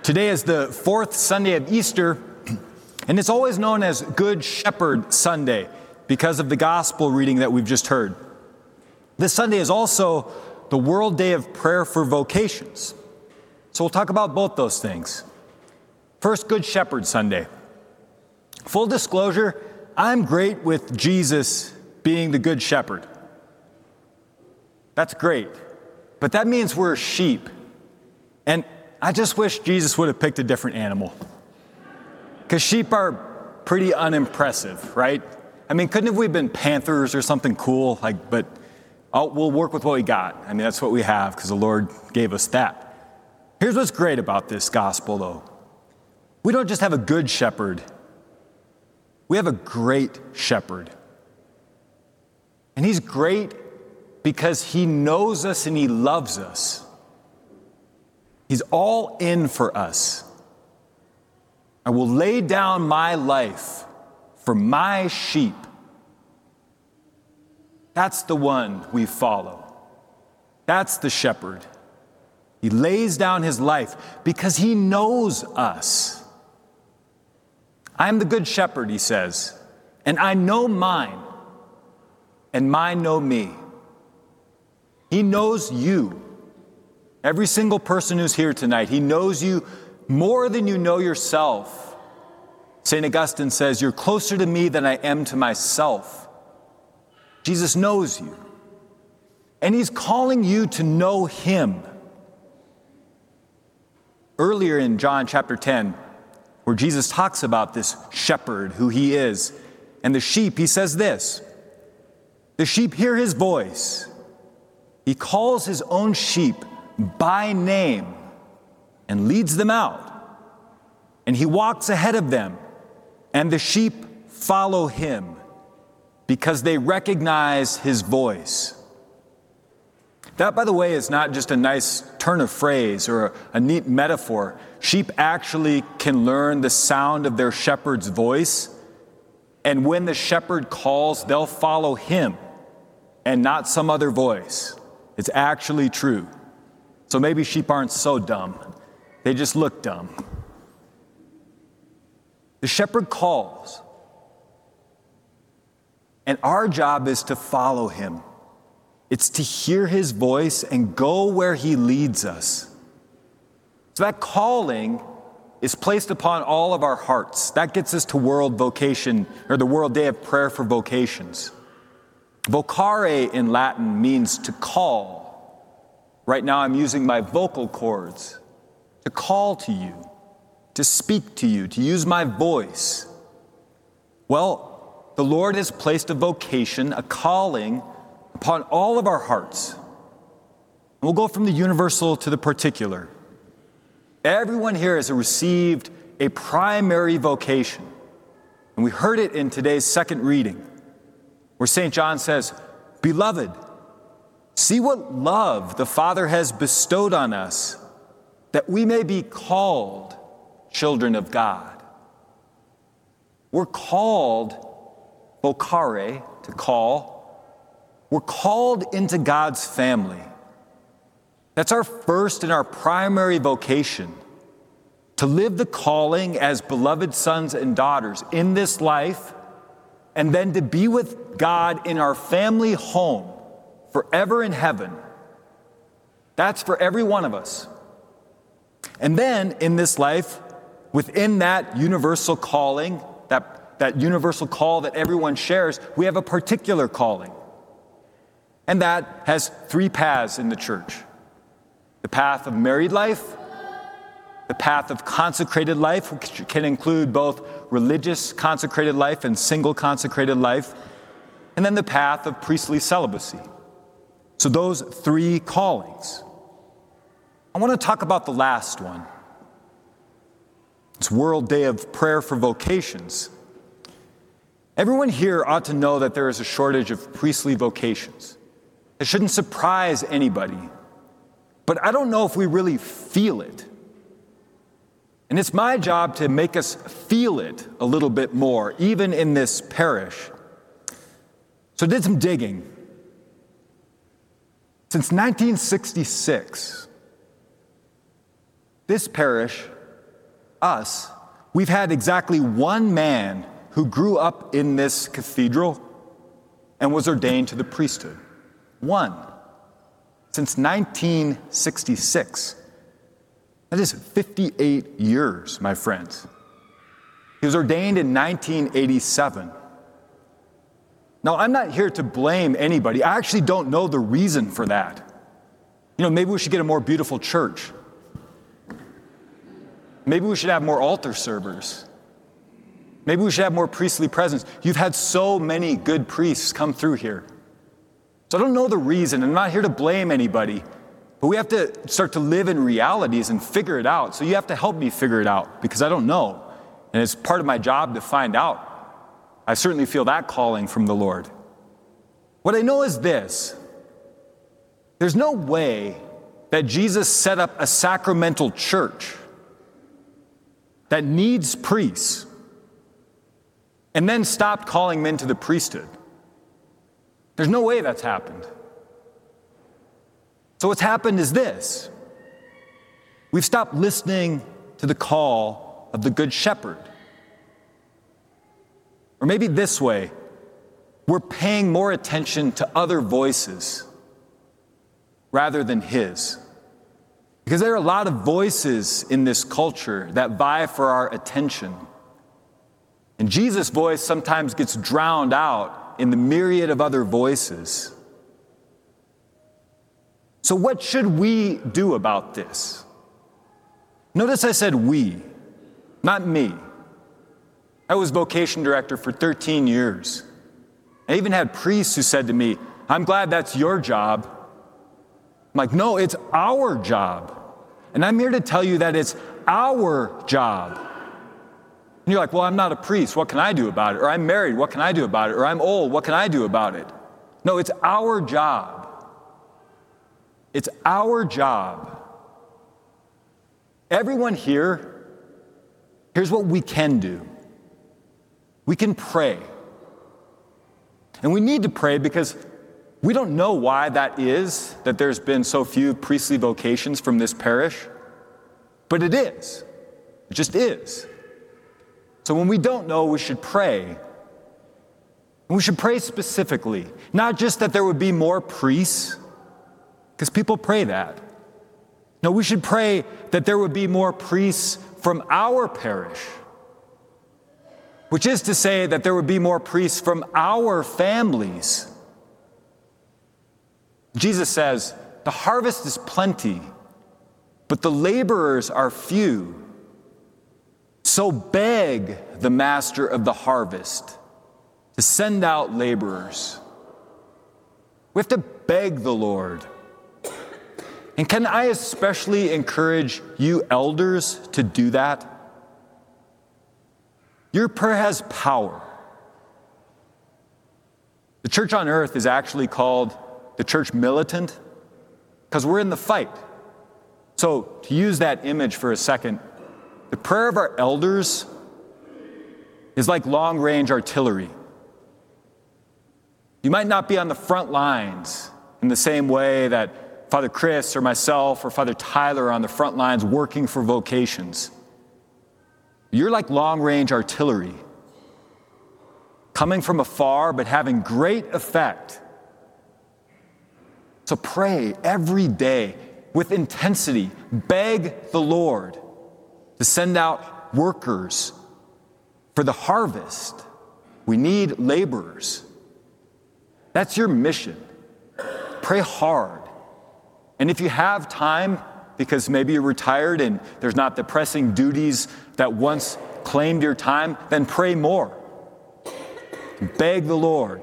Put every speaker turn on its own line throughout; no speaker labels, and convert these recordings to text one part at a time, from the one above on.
Today is the fourth Sunday of Easter, and it's always known as Good Shepherd Sunday because of the gospel reading that we've just heard. This Sunday is also the World Day of Prayer for Vocations. So we'll talk about both those things. First, Good Shepherd Sunday. Full disclosure, I'm great with Jesus being the Good Shepherd. That's great. But that means we're sheep. And I just wish Jesus would have picked a different animal. Because sheep are pretty unimpressive, right? I mean, couldn't we have been panthers or something cool? But we'll work with what we got. I mean, that's what we have because the Lord gave us that. Here's what's great about this gospel, though. We don't just have a good shepherd. We have a great shepherd. And he's great because he knows us and he loves us. He's all in for us. I will lay down my life for my sheep. That's the one we follow. That's the shepherd. He lays down his life because he knows us. I am the good shepherd, he says, and I know mine, and mine know me. He knows you. Every single person who's here tonight, he knows you more than you know yourself. St. Augustine says, you're closer to me than I am to myself. Jesus knows you. And he's calling you to know him. Earlier in John chapter 10, where Jesus talks about this shepherd, who he is, and the sheep, he says this, the sheep hear his voice. He calls his own sheep by name and leads them out. And he walks ahead of them, and the sheep follow him because they recognize his voice. That, by the way, is not just a nice turn of phrase or a neat metaphor. Sheep actually can learn the sound of their shepherd's voice, and when the shepherd calls, they'll follow him and not some other voice. It's actually true. So maybe sheep aren't so dumb. They just look dumb. The shepherd calls, and our job is to follow him. It's to hear his voice and go where he leads us. So that calling is placed upon all of our hearts. That gets us to World Vocation, or the World Day of Prayer for Vocations. Vocare in Latin means to call. Right now I'm using my vocal cords to call to you, to speak to you, to use my voice. Well, the Lord has placed a vocation, a calling upon all of our hearts. And we'll go from the universal to the particular. Everyone here has received a primary vocation. And we heard it in today's second reading, where St. John says, "Beloved, see what love the Father has bestowed on us, that we may be called children of God." We're called, vocare, to call. We're called into God's family. That's our first and our primary vocation, to live the calling as beloved sons and daughters in this life, and then to be with God in our family home forever in heaven. That's for every one of us. And then in this life, within that universal calling, that universal call that everyone shares, we have a particular calling. And that has three paths in the church. The path of married life, the path of consecrated life, which can include both religious consecrated life and single consecrated life, and then the path of priestly celibacy. So those three callings. I want to talk about the last one. It's World Day of Prayer for Vocations. Everyone here ought to know that there is a shortage of priestly vocations. It shouldn't surprise anybody. But I don't know if we really feel it. And it's my job to make us feel it a little bit more, even in this parish. So I did some digging. Since 1966, this parish us, we've had exactly one man who grew up in this cathedral and was ordained to the priesthood. One. Since 1966. That is 58 years, my friends. He was ordained in 1987. Now, I'm not here to blame anybody. I actually don't know the reason for that. Maybe we should get a more beautiful church. Maybe we should have more altar servers. Maybe we should have more priestly presence. You've had so many good priests come through here. So I don't know the reason. I'm not here to blame anybody. But we have to start to live in realities and figure it out. So you have to help me figure it out because I don't know. And it's part of my job to find out. I certainly feel that calling from the Lord. What I know is this. There's no way that Jesus set up a sacramental church that needs priests and then stopped calling men to the priesthood. There's no way that's happened. So what's happened is this. We've stopped listening to the call of the Good Shepherd. Or maybe this way, we're paying more attention to other voices rather than his. Because there are a lot of voices in this culture that vie for our attention. And Jesus' voice sometimes gets drowned out in the myriad of other voices. So what should we do about this? Notice I said we, not me. I was vocation director for 13 years. I even had priests who said to me, I'm glad that's your job. I'm like, no, it's our job. And I'm here to tell you that it's our job. And you're like, well, I'm not a priest. What can I do about it? Or I'm married. What can I do about it? Or I'm old. What can I do about it? No, it's our job. It's our job. Everyone here, here's what we can do. We can pray. And we need to pray because we don't know why that is, that there's been so few priestly vocations from this parish. But it is. It just is. So when we don't know, we should pray. And we should pray specifically. Not just that there would be more priests, because people pray that. No, we should pray that there would be more priests from our parish. Which is to say that there would be more priests from our families. Jesus says, the harvest is plenty, but the laborers are few. So beg the master of the harvest to send out laborers. We have to beg the Lord. And can I especially encourage you elders to do that? Your prayer has power. The church on earth is actually called the church militant because we're in the fight. So to use that image for a second, the prayer of our elders is like long-range artillery. You might not be on the front lines in the same way that Father Chris or myself or Father Tyler are on the front lines working for vocations. You're like long-range artillery, coming from afar but having great effect. So pray every day with intensity. Beg the Lord to send out workers for the harvest. We need laborers. That's your mission. Pray hard. And if you have time, because maybe you're retired and there's not the pressing duties that once claimed your time, then pray more. Beg the Lord.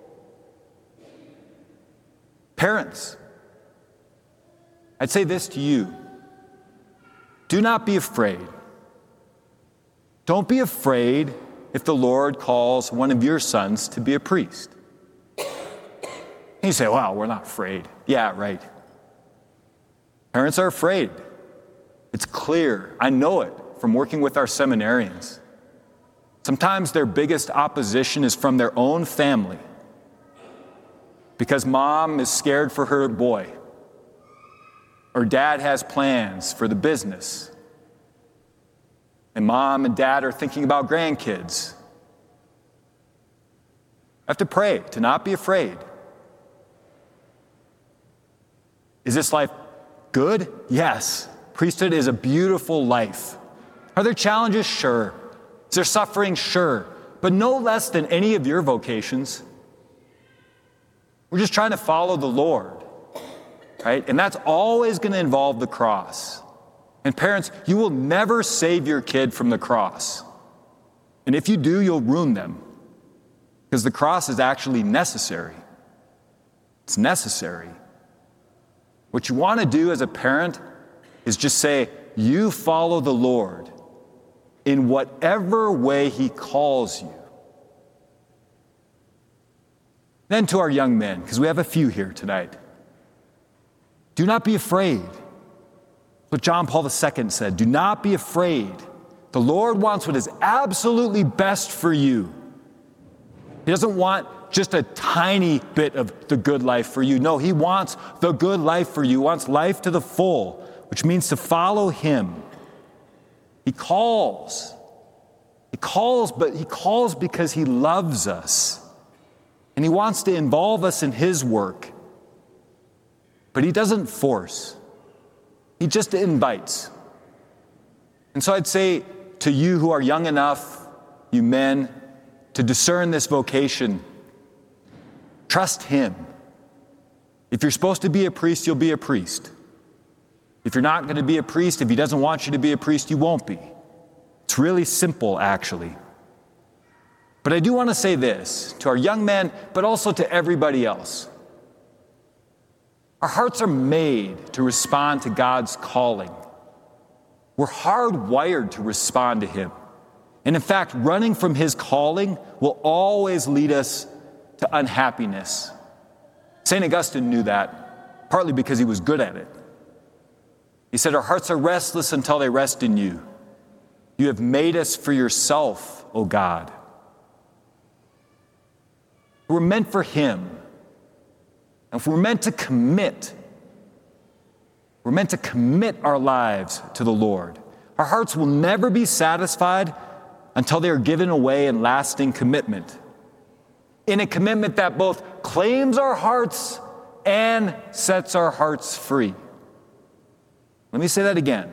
Parents, I'd say this to you. Do not be afraid. Don't be afraid if the Lord calls one of your sons to be a priest. And you say, well, we're not afraid. Yeah, right. Parents are afraid. It's clear. I know it from working with our seminarians. Sometimes their biggest opposition is from their own family because mom is scared for her boy or dad has plans for the business. and mom and dad are thinking about grandkids. I have to pray to not be afraid. Is this life good? Yes. Priesthood is a beautiful life. Are there challenges? Sure. Is there suffering? Sure. But no less than any of your vocations. We're just trying to follow the Lord, right? And that's always going to involve the cross. And parents, you will never save your kid from the cross. And if you do, you'll ruin them. Because the cross is actually necessary. It's necessary. What you want to do as a parent is just say, you follow the Lord in whatever way He calls you. Then to our young men, because we have a few here tonight. Do not be afraid. What John Paul II said, do not be afraid. The Lord wants what is absolutely best for you. He doesn't want just a tiny bit of the good life for you. No, He wants the good life for you. He wants life to the full, which means to follow Him. He calls. But He calls because He loves us. And He wants to involve us in His work. But He doesn't force. He just invites. And so I'd say to you who are young enough, you men, to discern this vocation, trust Him. If you're supposed to be a priest, you'll be a priest. If you're not going to be a priest, if He doesn't want you to be a priest, you won't be. It's really simple, actually. But I do want to say this to our young men, but also to everybody else. Our hearts are made to respond to God's calling. We're hardwired to respond to Him. And in fact, running from His calling will always lead us to unhappiness. St. Augustine knew that, partly because he was good at it. He said, our hearts are restless until they rest in You. You have made us for Yourself, O God. We're meant for Him. And if we're meant to commit our lives to the Lord. Our hearts will never be satisfied until they are given away in lasting commitment. In a commitment that both claims our hearts and sets our hearts free. Let me say that again.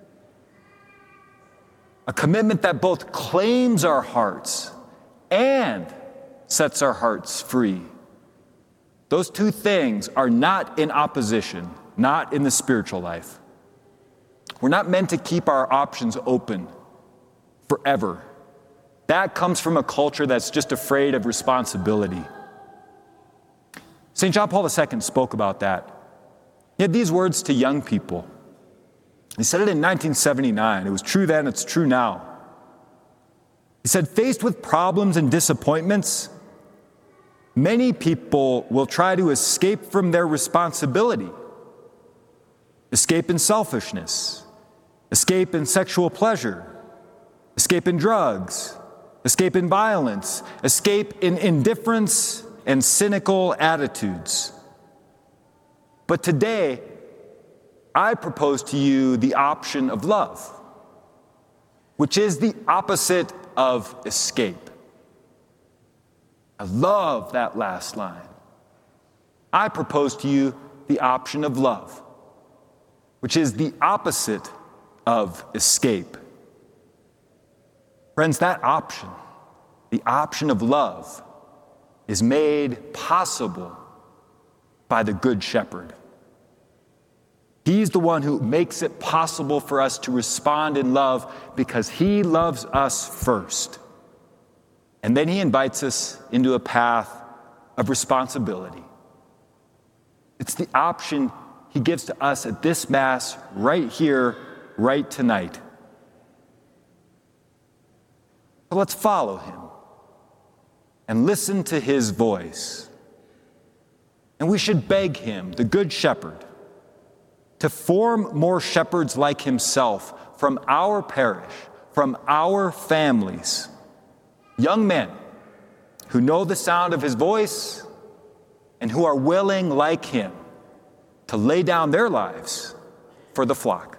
A commitment that both claims our hearts and sets our hearts free. Those two things are not in opposition, not in the spiritual life. We're not meant to keep our options open forever. That comes from a culture that's just afraid of responsibility. St. John Paul II spoke about that. He had these words to young people. He said it in 1979. It was true then, it's true now. He said, faced with problems and disappointments, many people will try to escape from their responsibility. Escape in selfishness, escape in sexual pleasure, escape in drugs, escape in violence, escape in indifference and cynical attitudes. But today, I propose to you the option of love, which is the opposite of escape. I love that last line. I propose to you the option of love, which is the opposite of escape. Friends, that option, the option of love, is made possible by the Good Shepherd. He's the one who makes it possible for us to respond in love because He loves us first. And then He invites us into a path of responsibility. It's the option He gives to us at this Mass, right here, right tonight. So let's follow Him and listen to His voice. And we should beg Him, the Good Shepherd, to form more shepherds like Himself from our parish, from our families. Young men who know the sound of His voice and who are willing, like Him, to lay down their lives for the flock.